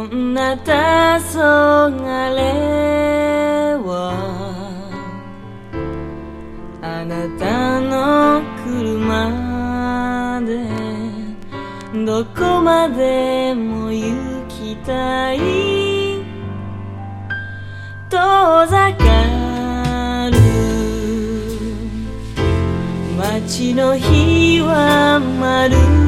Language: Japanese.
女黄昏はあなたの車でどこまでも行きたい遠ざかる街の日は丸